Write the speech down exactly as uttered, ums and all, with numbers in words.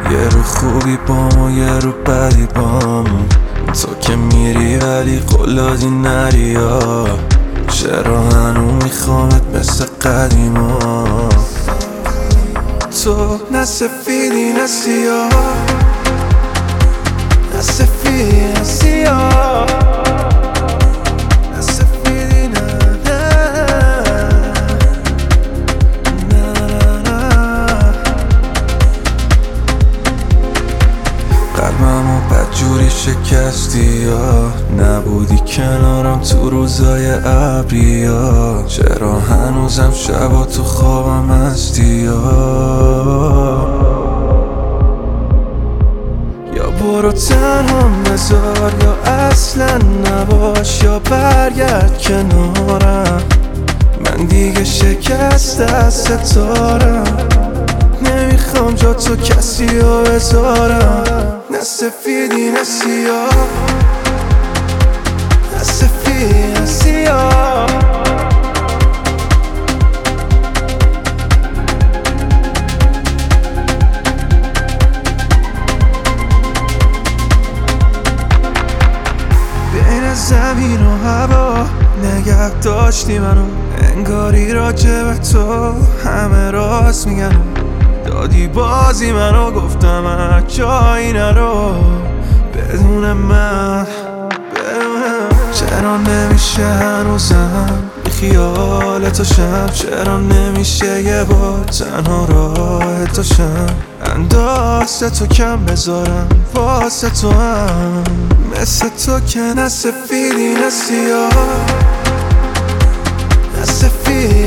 یه رو خوبی بام و یه رو بدی بام. تو که میری ولی قلادی نری ها. چرا هنو میخوامت مثل قدیما؟ تو نه سفیدی نه سیاه، نه سفیدی نه سیاه، نه سفیدی نه نه نه نه. قلبمو بدجوری شکستی یا نبودی کنارم تو روزای ابری یا چرا هنوزم شبا تو خوابم هستی یا یا برو تنهام بذار یا اصلا نباش یا برگرد کنارم. من دیگه شکست از ستارم، نمیخوام جا تو کسی رو بذارم. نه سفیدی نه سیاه، نه سفیدی نه سیاه. بین زمین و هوا نگه داشتی منو، انگاری راجع به تو همه راست میگن. دادی بازی منو گفتم جایی نرو بدون من، بدون من. چرا نمیشه هنوزم بی خیال تو شم؟ چرا نمیشه یه بار تنها راه تو شم؟ اندازه تو کم بذارم واسه تو هم، مثل تو که نه سفیدی نه سیاه، نه سفیدی